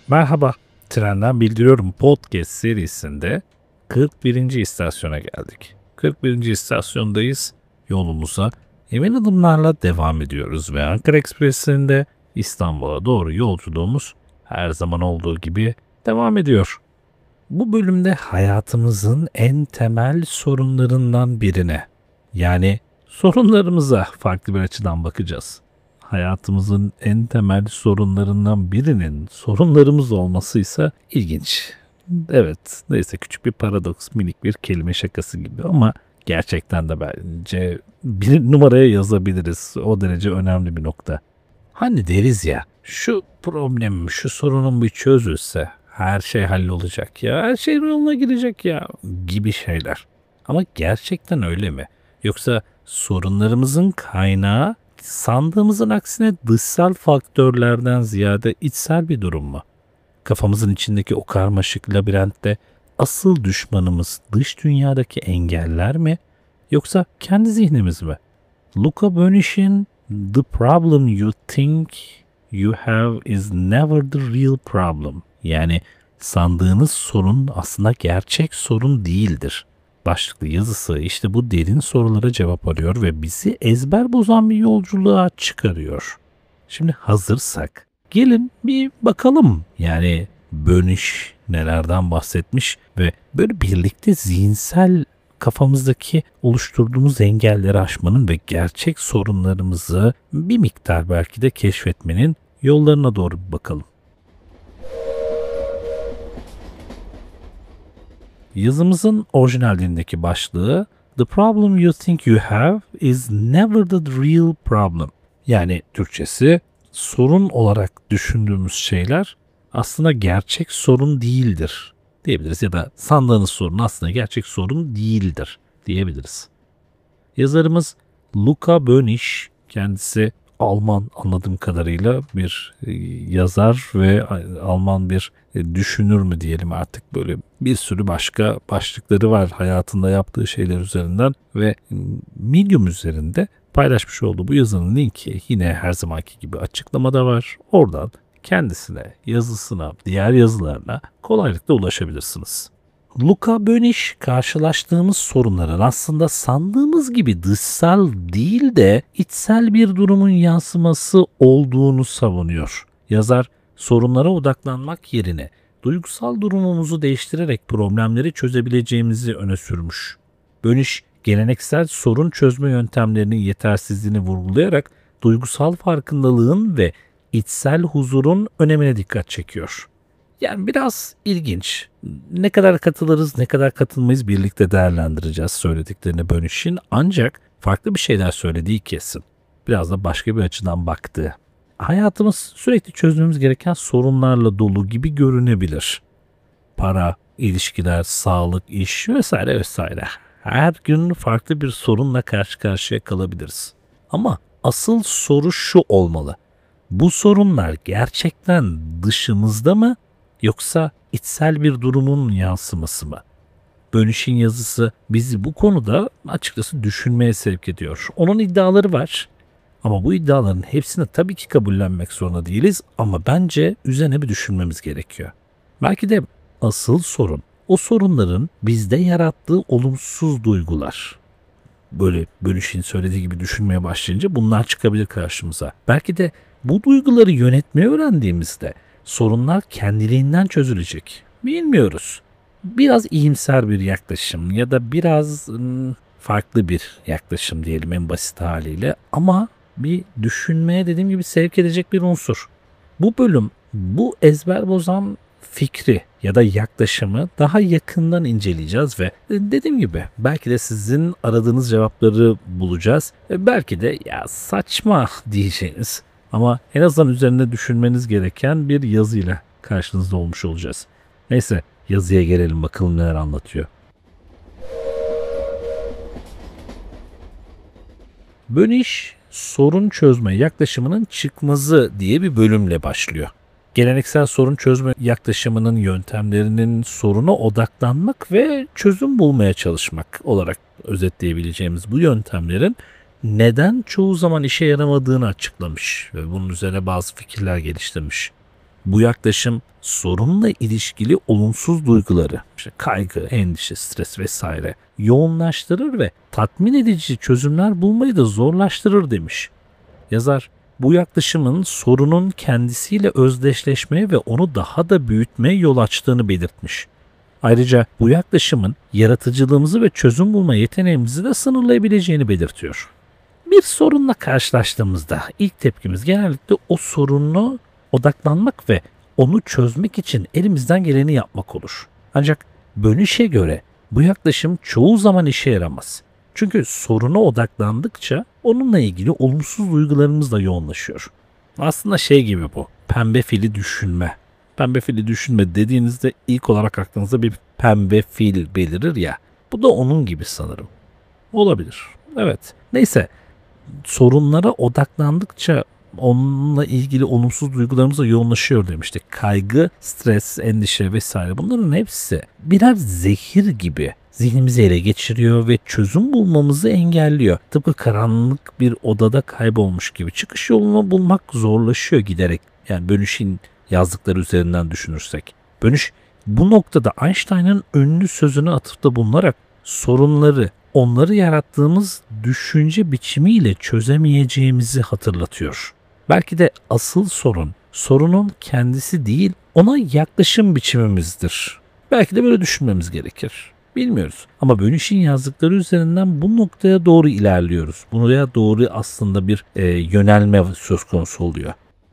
Merhaba, Trenden Bildiriyorum podcast serisinde 41. istasyona geldik. 41. istasyondayız. Yolumuza emin adımlarla devam ediyoruz ve Ankara Ekspresi'nde İstanbul'a doğru yolculuğumuz her zaman olduğu gibi devam ediyor. Bu bölümde hayatımızın en temel sorunlarından birine, yani sorunlarımıza farklı bir açıdan bakacağız. Hayatımızın en temel sorunlarından birinin sorunlarımız olması ise ilginç. Evet, neyse küçük bir paradoks, minik bir kelime şakası gibi ama gerçekten de bence bir numaraya yazabiliriz. O derece önemli bir nokta. Hani deriz ya, şu problem, şu sorunun bir çözülse her şey hallolacak ya, her şey yoluna girecek ya gibi şeyler. Ama gerçekten öyle mi? Yoksa sorunlarımızın kaynağı sandığımızın aksine dışsal faktörlerden ziyade içsel bir durum mu? Kafamızın içindeki o karmaşık labirentte asıl düşmanımız dış dünyadaki engeller mi? Yoksa kendi zihnimiz mi? Luca Böniş'in "The problem you think you have is never the real problem." Yani sandığınız sorun aslında gerçek sorun değildir başlıklı yazısı işte bu derin sorulara cevap arıyor ve bizi ezber bozan bir yolculuğa çıkarıyor. Şimdi hazırsak gelin bir bakalım. Yani Böniş nelerden bahsetmiş ve böyle birlikte zihinsel kafamızdaki oluşturduğumuz engelleri aşmanın ve gerçek sorunlarımızı bir miktar belki de keşfetmenin yollarına doğru bir bakalım. Yazımızın orijinal dilindeki başlığı "The problem you think you have is never the real problem." Yani Türkçesi sorun olarak düşündüğümüz şeyler aslında gerçek sorun değildir diyebiliriz ya da sandığınız sorun aslında gerçek sorun değildir diyebiliriz. Yazarımız Luca Böniş, kendisi Alman anladığım kadarıyla bir yazar ve Alman bir düşünür mü diyelim artık, böyle bir sürü başka başlıkları var hayatında yaptığı şeyler üzerinden ve Medium üzerinde paylaşmış olduğu bu yazının linki yine her zamanki gibi açıklamada var. Oradan kendisine, yazısına, diğer yazılarına kolaylıkla ulaşabilirsiniz. Luca Böniş karşılaştığımız sorunların aslında sandığımız gibi dışsal değil de içsel bir durumun yansıması olduğunu savunuyor. Yazar sorunlara odaklanmak yerine duygusal durumumuzu değiştirerek problemleri çözebileceğimizi öne sürmüş. Böniş geleneksel sorun çözme yöntemlerinin yetersizliğini vurgulayarak duygusal farkındalığın ve içsel huzurun önemine dikkat çekiyor. Yani biraz ilginç. Ne kadar katılırız, ne kadar katılmayız birlikte değerlendireceğiz söylediklerini Bönüş'ün. Ancak farklı bir şeyler söylediği kesin. Biraz da başka bir açıdan baktığı. Hayatımız sürekli çözmemiz gereken sorunlarla dolu gibi görünebilir. Para, ilişkiler, sağlık, iş vesaire vesaire. Her gün farklı bir sorunla karşı karşıya kalabiliriz. Ama asıl soru şu olmalı: bu sorunlar gerçekten dışımızda mı yoksa içsel bir durumun yansıması mı? Bönüş'ün yazısı bizi bu konuda açıkçası düşünmeye sevk ediyor. Onun iddiaları var ama bu iddiaların hepsini tabii ki kabullenmek zorunda değiliz ama bence üzerine bir düşünmemiz gerekiyor. Belki de asıl sorun o sorunların bizde yarattığı olumsuz duygular. Böyle Bönüş'ün söylediği gibi düşünmeye başlayınca bunlar çıkabilir karşımıza. Belki de bu duyguları yönetmeyi öğrendiğimizde sorunlar kendiliğinden çözülecek. Bilmiyoruz. Biraz iyimser bir yaklaşım ya da biraz farklı bir yaklaşım diyelim en basit haliyle, ama bir düşünmeye dediğim gibi sevk edecek bir unsur. Bu bölüm bu ezber bozan fikri ya da yaklaşımı daha yakından inceleyeceğiz ve dediğim gibi belki de sizin aradığınız cevapları bulacağız. Belki de ya saçma diyeceğiniz ama en azından üzerinde düşünmeniz gereken bir yazıyla karşınızda olmuş olacağız. Neyse, yazıya gelelim bakalım neler anlatıyor. Böniş sorun çözme yaklaşımının çıkmazı diye bir bölümle başlıyor. Geleneksel sorun çözme yaklaşımının yöntemlerinin soruna odaklanmak ve çözüm bulmaya çalışmak olarak özetleyebileceğimiz bu yöntemlerin neden çoğu zaman işe yaramadığını açıklamış ve bunun üzerine bazı fikirler geliştirmiş. Bu yaklaşım sorunla ilişkili olumsuz duyguları, işte kaygı, endişe, stres vesaire yoğunlaştırır ve tatmin edici çözümler bulmayı da zorlaştırır demiş. Yazar, bu yaklaşımın sorunun kendisiyle özdeşleşmeye ve onu daha da büyütmeye yol açtığını belirtmiş. Ayrıca bu yaklaşımın yaratıcılığımızı ve çözüm bulma yeteneğimizi de sınırlayabileceğini belirtiyor. Bir sorunla karşılaştığımızda ilk tepkimiz genellikle o sorunu odaklanmak ve onu çözmek için elimizden geleni yapmak olur. Ancak Bönüş'e göre bu yaklaşım çoğu zaman işe yaramaz. Çünkü soruna odaklandıkça onunla ilgili olumsuz duygularımız da yoğunlaşıyor. Aslında şey gibi bu, pembe fili düşünme. Pembe fili düşünme dediğinizde ilk olarak aklınıza bir pembe fil belirir ya. Bu da onun gibi sanırım. Olabilir. Evet. Neyse, sorunlara odaklandıkça onunla ilgili olumsuz duygularımız da yoğunlaşıyor demiştik. Kaygı, stres, endişe vesaire, bunların hepsi birer zehir gibi zihnimizi ele geçiriyor ve çözüm bulmamızı engelliyor. Tıpkı karanlık bir odada kaybolmuş gibi çıkış yolunu bulmak zorlaşıyor giderek. Yani Bönüş'ün yazdıkları üzerinden düşünürsek. Bönüş bu noktada Einstein'ın ünlü sözünü atıfta bulunarak sorunları onları yarattığımız düşünce biçimiyle çözemeyeceğimizi hatırlatıyor. Belki de asıl sorun, sorunun kendisi değil, ona yaklaşım biçimimizdir. Belki de böyle düşünmemiz gerekir. Bilmiyoruz. Ama Bönüş'ün yazdıkları üzerinden bu noktaya doğru ilerliyoruz. Buraya doğru aslında bir yönelme söz konusu oluyor.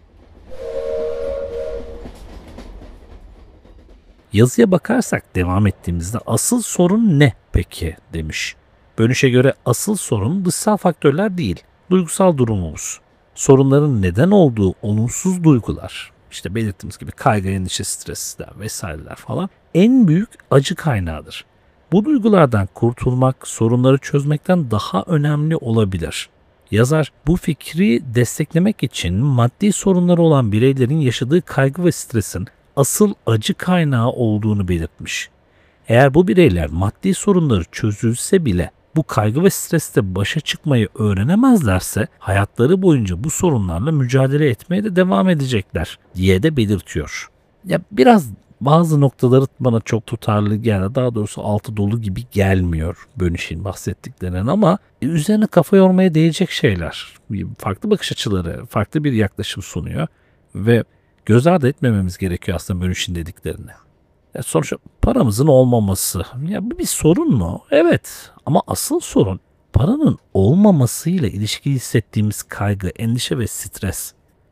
Yazıya bakarsak devam ettiğimizde asıl sorun ne peki demiş. Bönüş'e göre asıl sorun dışsal faktörler değil, duygusal durumumuz. Sorunların neden olduğu olumsuz duygular, işte belirttiğimiz gibi kaygı, endişe, stresler vesaireler falan en büyük acı kaynağıdır. Bu duygulardan kurtulmak sorunları çözmekten daha önemli olabilir. Yazar bu fikri desteklemek için maddi sorunları olan bireylerin yaşadığı kaygı ve stresin asıl acı kaynağı olduğunu belirtmiş. Eğer bu bireyler maddi sorunları çözülse bile bu kaygı ve stresle başa çıkmayı öğrenemezlerse hayatları boyunca bu sorunlarla mücadele etmeye de devam edecekler diye de belirtiyor. Ya biraz bazı noktaları bana çok tutarlı geldi. Daha doğrusu altı dolu gibi gelmiyor Bönüş'ün bahsettiklerinin ama üzerine kafa yormaya değecek şeyler. Farklı bakış açıları, farklı bir yaklaşım sunuyor ve göz ardı etmememiz gerekiyor aslında Bönüş'ün dediklerini. Sonuçta paramızın olmaması. Ya bu bir sorun mu? Evet. Ama asıl sorun paranın olmamasıyla ilişkili hissettiğimiz kaygı, endişe ve stres.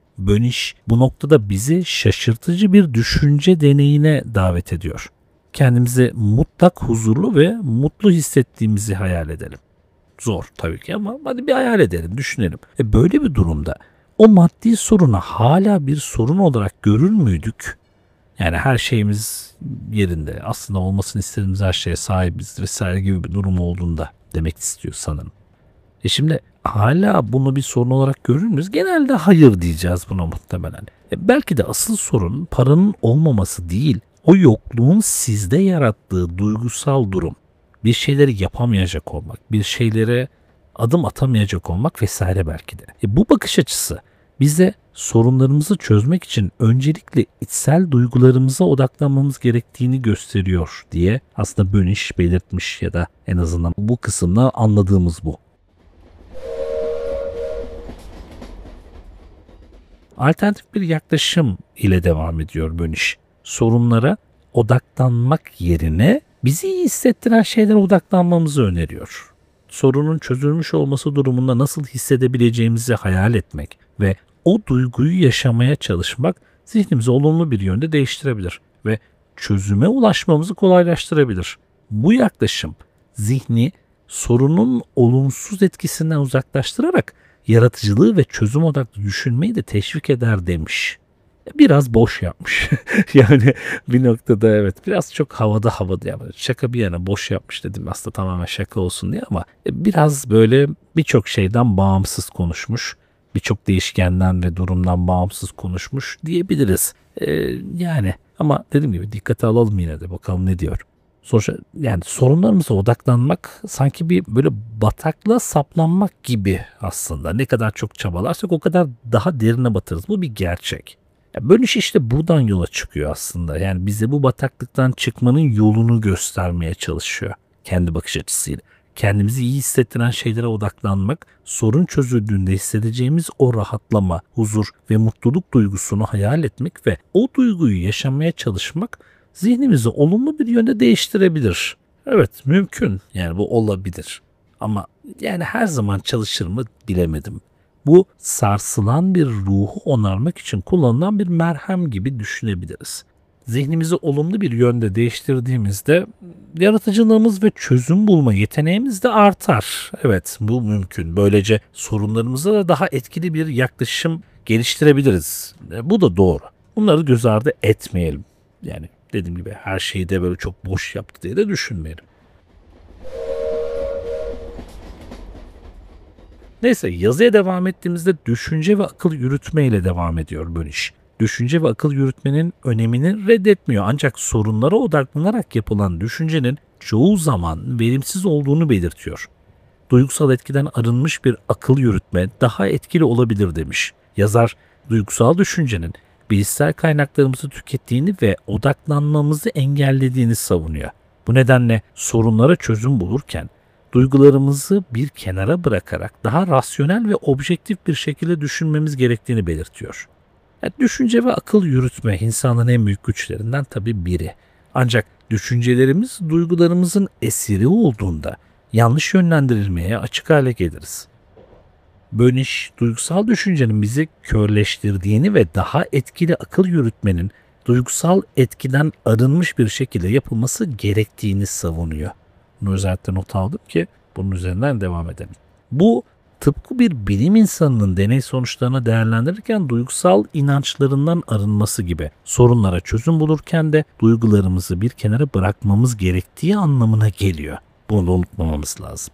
Bönüş bu noktada bizi şaşırtıcı bir düşünce deneyine davet ediyor. Kendimizi mutlak huzurlu ve mutlu hissettiğimizi hayal edelim. Zor tabii ki ama hadi bir hayal edelim, düşünelim. Böyle bir durumda o maddi sorunu hala bir sorun olarak görür müydük? Yani her şeyimiz yerinde, aslında olmasını istediğimiz her şeye sahibiz vesaire gibi bir durum olduğunda demek istiyor sanırım. Şimdi hala bunu bir sorun olarak görür müyüz? Genelde hayır diyeceğiz buna muhtemelen. Belki de asıl sorun paranın olmaması değil, o yokluğun sizde yarattığı duygusal durum. Bir şeyleri yapamayacak olmak, bir şeylere adım atamayacak olmak vesaire belki de. Bu bakış açısı bize sorunlarımızı çözmek için öncelikle içsel duygularımıza odaklanmamız gerektiğini gösteriyor diye aslında Bönüş belirtmiş ya da en azından bu kısımda anladığımız bu. Alternatif bir yaklaşım ile devam ediyor Bönüş. Sorunlara odaklanmak yerine bizi iyi hissettiren şeylere odaklanmamızı öneriyor. Sorunun çözülmüş olması durumunda nasıl hissedebileceğimizi hayal etmek ve o duyguyu yaşamaya çalışmak zihnimizi olumlu bir yönde değiştirebilir ve çözüme ulaşmamızı kolaylaştırabilir. Bu yaklaşım zihni sorunun olumsuz etkisinden uzaklaştırarak yaratıcılığı ve çözüm odaklı düşünmeyi de teşvik eder demiş. Biraz boş yapmış. Yani bir noktada evet biraz çok havada yani şaka bir yana boş yapmış dedim aslında tamamen şaka olsun diye ama biraz böyle birçok şeyden bağımsız konuşmuş. Birçok değişkenden ve durumdan bağımsız konuşmuş diyebiliriz. Yani ama dediğim gibi dikkate alalım yine de bakalım ne diyor. Sonuçta yani sorunlarımıza odaklanmak sanki bir böyle bataklığa saplanmak gibi aslında. Ne kadar çok çabalarsak o kadar daha derine batarız. Bu bir gerçek. Bölüş işte buradan yola çıkıyor aslında. Yani bize bu bataklıktan çıkmanın yolunu göstermeye çalışıyor kendi bakış açısıyla. Kendimizi iyi hissettiren şeylere odaklanmak, sorun çözüldüğünde hissedeceğimiz o rahatlama, huzur ve mutluluk duygusunu hayal etmek ve o duyguyu yaşamaya çalışmak zihnimizi olumlu bir yönde değiştirebilir. Evet, mümkün. Yani bu olabilir. Ama yani her zaman çalışır mı bilemedim. Bu sarsılan bir ruhu onarmak için kullanılan bir merhem gibi düşünebiliriz. Zihnimizi olumlu bir yönde değiştirdiğimizde yaratıcılığımız ve çözüm bulma yeteneğimiz de artar. Evet, bu mümkün. Böylece sorunlarımıza da daha etkili bir yaklaşım geliştirebiliriz. Bu da doğru. Bunları göz ardı etmeyelim. Yani dediğim gibi her şeyi de böyle çok boş yaptı diye de düşünmeyelim. Neyse, yazıya devam ettiğimizde düşünce ve akıl yürütme ile devam ediyor bu iş. Düşünce ve akıl yürütmenin önemini reddetmiyor, ancak sorunlara odaklanarak yapılan düşüncenin çoğu zaman verimsiz olduğunu belirtiyor. Duygusal etkiden arınmış bir akıl yürütme daha etkili olabilir demiş. Yazar, duygusal düşüncenin bilişsel kaynaklarımızı tükettiğini ve odaklanmamızı engellediğini savunuyor. Bu nedenle sorunlara çözüm bulurken duygularımızı bir kenara bırakarak daha rasyonel ve objektif bir şekilde düşünmemiz gerektiğini belirtiyor. Yani düşünce ve akıl yürütme insanın en büyük güçlerinden tabii biri. Ancak düşüncelerimiz duygularımızın esiri olduğunda yanlış yönlendirilmeye açık hale geliriz. Böniş, duygusal düşüncenin bizi körleştirdiğini ve daha etkili akıl yürütmenin duygusal etkiden arınmış bir şekilde yapılması gerektiğini savunuyor. Bunu özellikle not aldım ki bunun üzerinden devam edelim. Bu tıpkı bir bilim insanının deney sonuçlarını değerlendirirken duygusal inançlarından arınması gibi, sorunlara çözüm bulurken de duygularımızı bir kenara bırakmamız gerektiği anlamına geliyor. Bunu da unutmamamız lazım.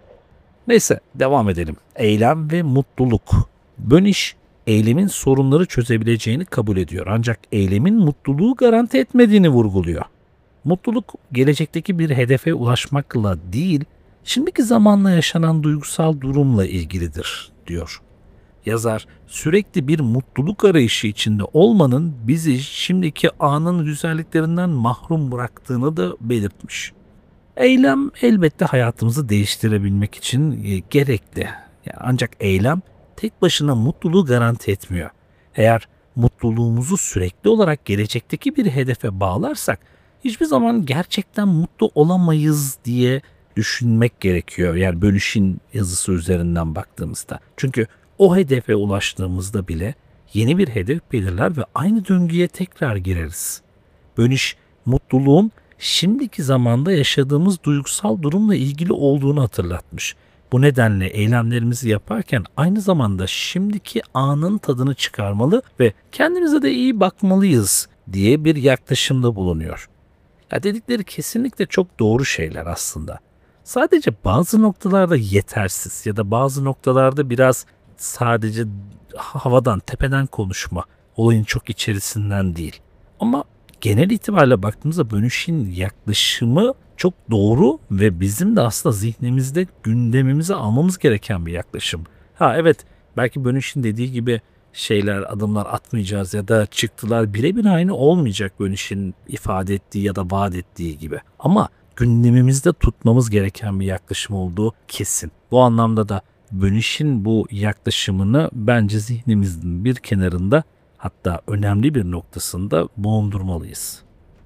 Neyse, devam edelim. Eylem ve mutluluk. Böniş, eylemin sorunları çözebileceğini kabul ediyor. Ancak eylemin mutluluğu garanti etmediğini vurguluyor. Mutluluk gelecekteki bir hedefe ulaşmakla değil, şimdiki zamanla yaşanan duygusal durumla ilgilidir, diyor. Yazar, sürekli bir mutluluk arayışı içinde olmanın bizi şimdiki anın güzelliklerinden mahrum bıraktığını da belirtmiş. Eylem elbette hayatımızı değiştirebilmek için gerekli. Ancak eylem tek başına mutluluğu garanti etmiyor. Eğer mutluluğumuzu sürekli olarak gelecekteki bir hedefe bağlarsak hiçbir zaman gerçekten mutlu olamayız diye düşünmek gerekiyor. Yani Bönüş'ün yazısı üzerinden baktığımızda. Çünkü o hedefe ulaştığımızda bile yeni bir hedef belirler ve aynı döngüye tekrar gireriz. Bönüş, mutluluğun şimdiki zamanda yaşadığımız duygusal durumla ilgili olduğunu hatırlatmış. Bu nedenle eylemlerimizi yaparken aynı zamanda şimdiki anın tadını çıkarmalı ve kendimize de iyi bakmalıyız diye bir yaklaşımda bulunuyor. Ya dedikleri kesinlikle çok doğru şeyler aslında. Sadece bazı noktalarda yetersiz ya da bazı noktalarda biraz sadece havadan, tepeden konuşma, olayın çok içerisinden değil. Ama genel itibariyle baktığımızda Bönüş'ün yaklaşımı çok doğru ve bizim de aslında zihnimizde gündemimize almamız gereken bir yaklaşım. Ha evet, belki Bönüş'ün dediği gibi adımlar atmayacağız ya da çıktılar birebir aynı olmayacak Bönüş'ün ifade ettiği ya da vaat ettiği gibi. Ama gündemimizde tutmamız gereken bir yaklaşım olduğu kesin. Bu anlamda da Bönüş'ün bu yaklaşımını bence zihnimizin bir kenarında, hatta önemli bir noktasında bulundurmalıyız.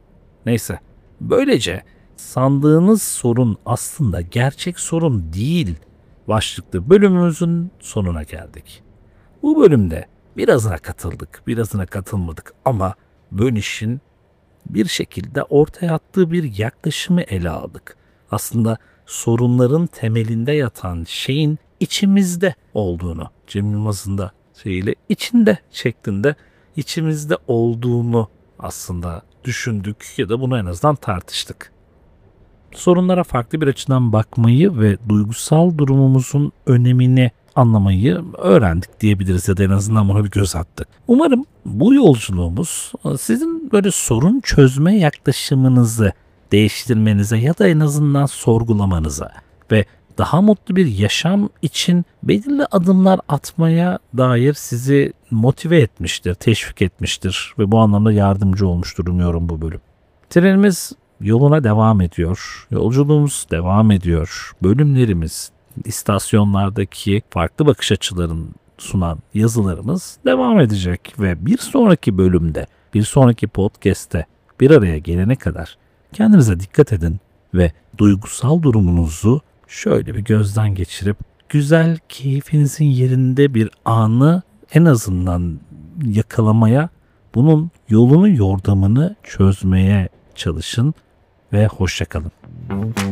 Neyse, böylece sandığınız sorun aslında gerçek sorun değil başlıklı bölümümüzün sonuna geldik. Bu bölümde birazına katıldık, birazına katılmadık ama Bönüş'ün bir şekilde ortaya attığı bir yaklaşımı ele aldık. Aslında sorunların temelinde yatan şeyin içimizde olduğunu, Cem Yılmaz'ın da içinde şeklinde içimizde olduğunu aslında düşündük ya da bunu en azından tartıştık. Sorunlara farklı bir açıdan bakmayı ve duygusal durumumuzun önemini anlamayı öğrendik diyebiliriz ya da en azından buna bir göz attık. Umarım bu yolculuğumuz sizin böyle sorun çözme yaklaşımınızı değiştirmenize ya da en azından sorgulamanıza ve daha mutlu bir yaşam için belirli adımlar atmaya dair sizi motive etmiştir, teşvik etmiştir ve bu anlamda yardımcı olmuştur umuyorum bu bölüm. Trenimiz yoluna devam ediyor. Yolculuğumuz devam ediyor. Bölümlerimiz, istasyonlardaki farklı bakış açılarını sunan yazılarımız devam edecek ve bir sonraki bölümde, bir sonraki podcast'te bir araya gelene kadar kendinize dikkat edin ve duygusal durumunuzu şöyle bir gözden geçirip güzel, keyfinizin yerinde bir anı en azından yakalamaya, bunun yolunu yordamını çözmeye çalışın ve hoşça kalın.